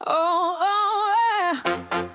Oh, oh, yeah.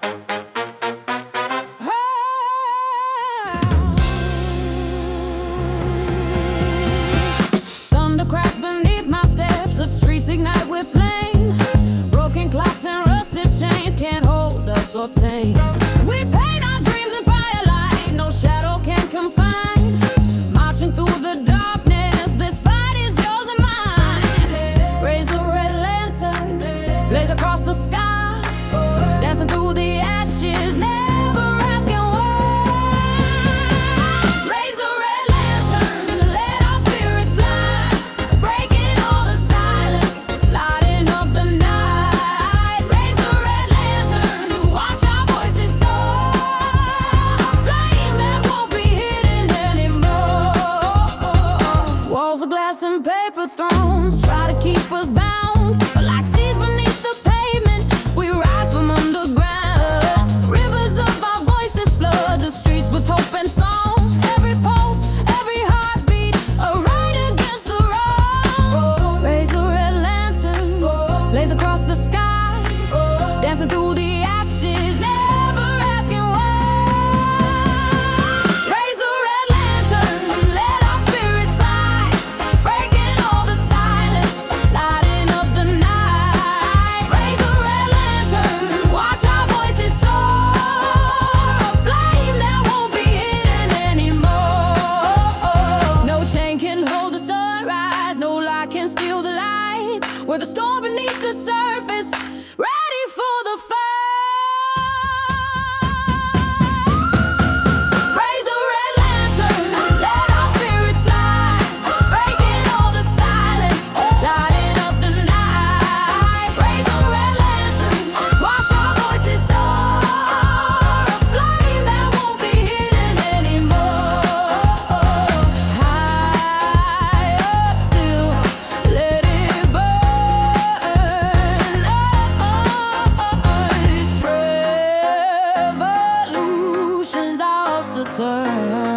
Thunder cracks beneath my steps, the streets ignite with flame. Broken clocks and rusted chains can't hold us or tame. We paint our dreams in firelight, no shadow can confine. Marching through the darkness, this fight is yours and mine. Raise the red lantern, blaze across the sky, dancing through the ashes, never asking why. Raise the red lantern, let our spirits fly, breaking all the silence, lighting up the night. Raise the red lantern, watch our voices soar, a flame that won't be hidden anymore. Walls of glass and paper thrones try to keep us bound, but like seas beneath the pavement, we rise from underground. Rivers of our voices flood the streets with hope and song. Every pulse, every heartbeat, a right against the wrong. Raise the red lantern, blaze across the sky, dancing through the ashes, never asking why. Raise the red lantern, let our spirits fly, breaking all the silence, lighting up the night. Raise the red lantern, watch our voices soar, a flame that won't be hidden anymore. No chain can hold the sunrise, no lie can steal the light. We're the storm beneath the surface, ready for the fight. Raise the red lantern, let our spirits fly, breaking all the silence, lighting up the night. Raise the red lantern, watch our voices soar, a flame that won't be hidden anymore. Higher still, let it burn. Revolutions also turn.